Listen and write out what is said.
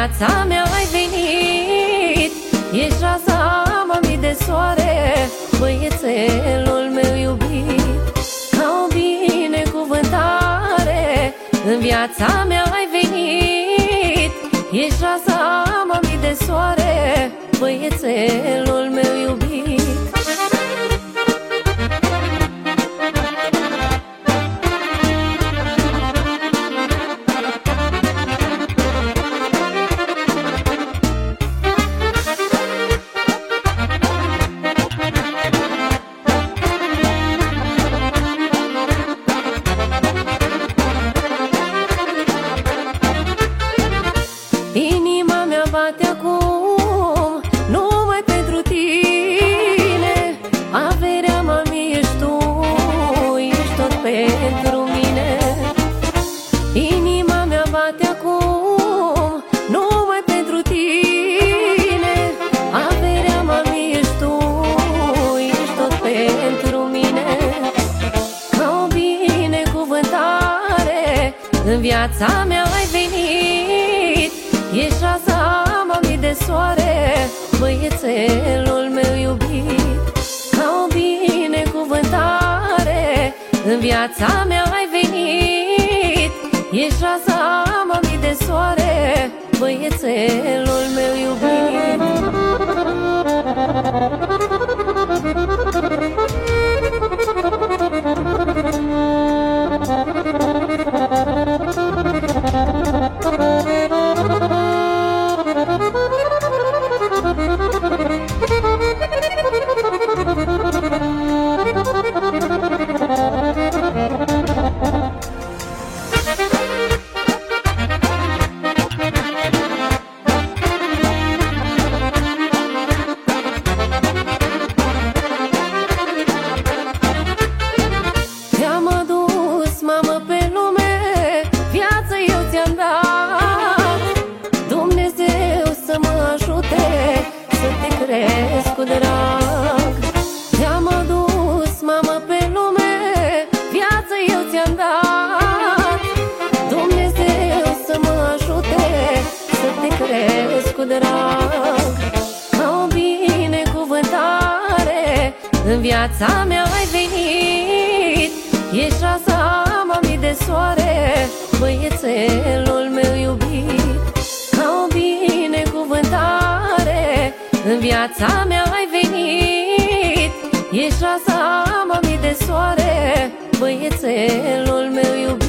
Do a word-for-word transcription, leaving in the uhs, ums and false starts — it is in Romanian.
viața mea ai venit, ești raza mami de soare, băiețelul meu iubit. Ca o binecuvântare, în viața mea ai venit, ești raza mami de soare, băiețelul meu iubit. Inima mea bate acum numai pentru tine, averea mami ești tu, ești tot pentru mine. Inima mea bate acum numai pentru tine, averea mami ești tu, ești tot pentru mine. Ca o binecuvântare, în viața mea ai venit, ești raza mami de soare, băiețelul meu iubit. Ca o binecuvântare, în viața mea ai venit, ești raza mami de soare, băiețelul meu iubit. Te-am adus, mamă, pe lume, viață eu ți-am dat. Dumnezeu să mă ajute să te cresc cu drag. Te-am adus, mamă, pe lume, viață eu ți-am dat. Dumnezeu să mă ajute să te cresc cu drag. Ca o binecuvântare, în viața mea ai venit, ești raza mami de soare, băiețelul meu iubit. Ca o binecuvântare, în viața mea ai venit, ești raza mami de soare, băiețelul meu iubit.